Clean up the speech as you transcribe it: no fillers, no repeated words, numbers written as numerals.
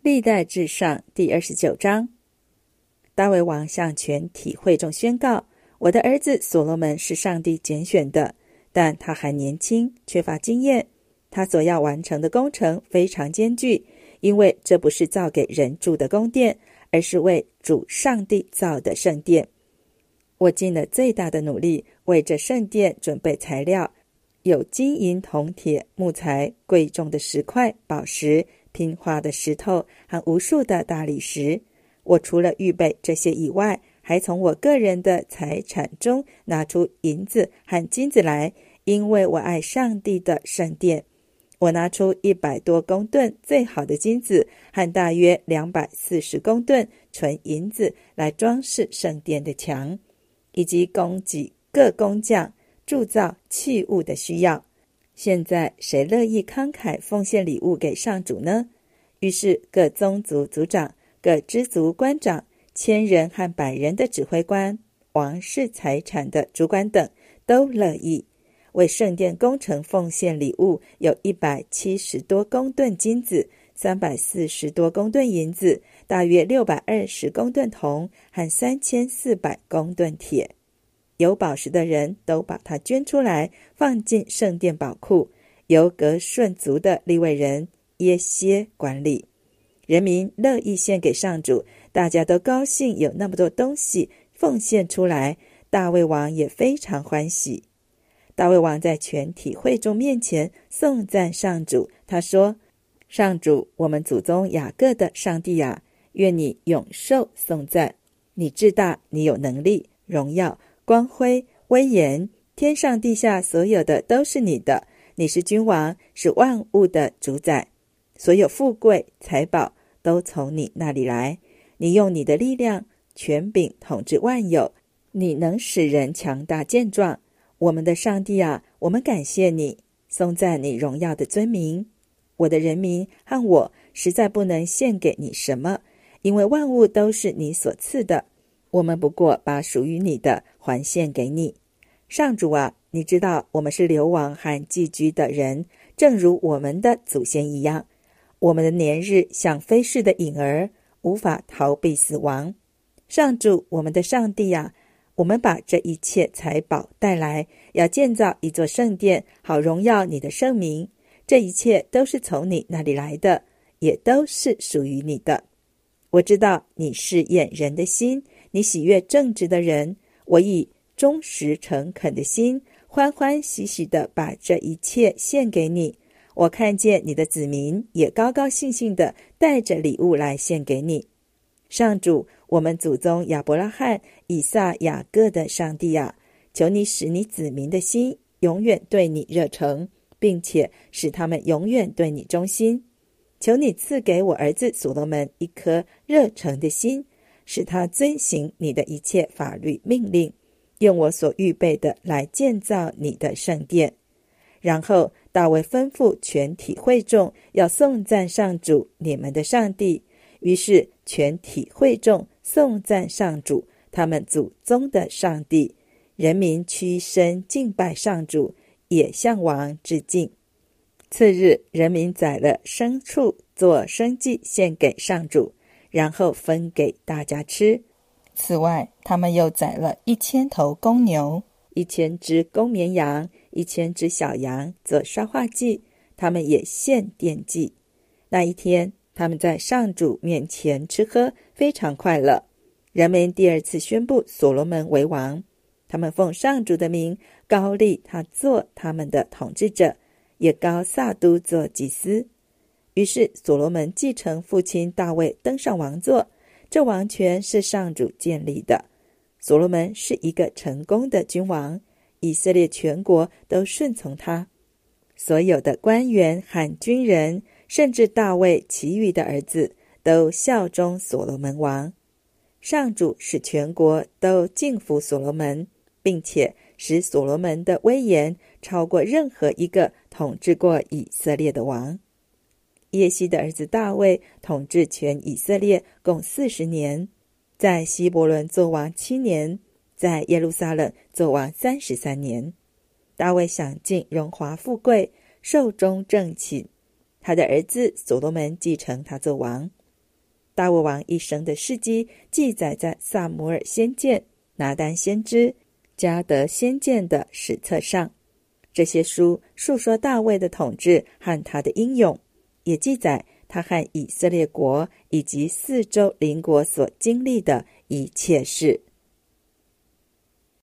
历代志上第29章，大卫王向全体会众宣告：我的儿子所罗门是上帝拣选的，但他还年轻，缺乏经验。他所要完成的工程非常艰巨，因为这不是造给人住的宫殿，而是为主上帝造的圣殿。我尽了最大的努力，为这圣殿准备材料，有金银铜铁木材、贵重的石块、宝石、拼花的石头和无数的大理石。我除了预备这些以外，还从我个人的财产中拿出银子和金子来，因为我爱上帝的圣殿。我拿出100多公吨最好的金子和大约240公吨纯银子来装饰圣殿的墙，以及供给各工匠铸造器物的需要。现在谁乐意慷慨奉献礼物给上主呢？于是各宗族族长、各支族官长、1000人和100人的指挥官、王室财产的主管等都乐意为圣殿工程奉献礼物，有170多公吨金子、340多公吨银子、大约620公吨铜和3400公吨铁。有宝石的人都把它捐出来，放进圣殿宝库，由革顺族的利未人耶歇管理。人民乐意献给上主，大家都高兴有那么多东西奉献出来，大卫王也非常欢喜。大卫王在全体会众面前颂赞上主，他说：上主，我们祖宗雅各的上帝啊，愿你永受颂赞。你至大，你有能力、荣耀、光辉、威严，天上地下所有的都是你的。你是君王，是万物的主宰，所有富贵财宝都从你那里来。你用你的力量权柄统治万有，你能使人强大健壮。我们的上帝啊，我们感谢你，颂赞你荣耀的尊名。我的人民和我实在不能献给你什么，因为万物都是你所赐的，我们不过把属于你的还献给你。上主啊，你知道我们是流亡和寄居的人，正如我们的祖先一样。我们的年日像飞逝的影儿，无法逃避死亡。上主，我们的上帝啊，我们把这一切财宝带来，要建造一座圣殿，好荣耀你的圣名。这一切都是从你那里来的，也都是属于你的。我知道你试验人的心，你喜悦正直的人。我以忠实诚恳的心，欢欢喜喜地把这一切献给你。我看见你的子民也高高兴兴地带着礼物来献给你。上主，我们祖宗亚伯拉罕、以撒、雅各的上帝啊，求你使你子民的心永远对你热诚，并且使他们永远对你忠心。求你赐给我儿子所罗门一颗热诚的心，使他遵行你的一切法律命令，用我所预备的来建造你的圣殿。然后大卫吩咐全体会众要颂赞上主你们的上帝，于是全体会众颂赞上主他们祖宗的上帝，人民屈身敬拜上主，也向王致敬。次日，人民宰了牲畜做牲祭献给上主，然后分给大家吃。此外，他们又宰了1000头公牛、1000只公绵羊、1000只小羊做烧化祭，他们也献奠祭。那一天，他们在上主面前吃喝，非常快乐。人们第2次宣布所罗门为王，他们奉上主的名高立他做他们的统治者，也高撒都做祭司。于是所罗门继承父亲大卫登上王座，这王权是上主建立的。所罗门是一个成功的君王，以色列全国都顺从他。所有的官员和军人，甚至大卫其余的儿子，都效忠所罗门王。上主使全国都敬服所罗门，并且使所罗门的威严超过任何一个统治过以色列的王。耶西的儿子大卫统治全以色列共40年，在希伯伦作王7年，在耶路撒冷作王33年。大卫享尽荣华富贵，寿终正寝。他的儿子所罗门继承他做王。 大卫王一生的事迹记载在撒母耳先见、拿单先知、迦得先见的史册上。这些书述说大卫的统治和他的英勇，也记载他和以色列国以及四周邻国所经历的一切事。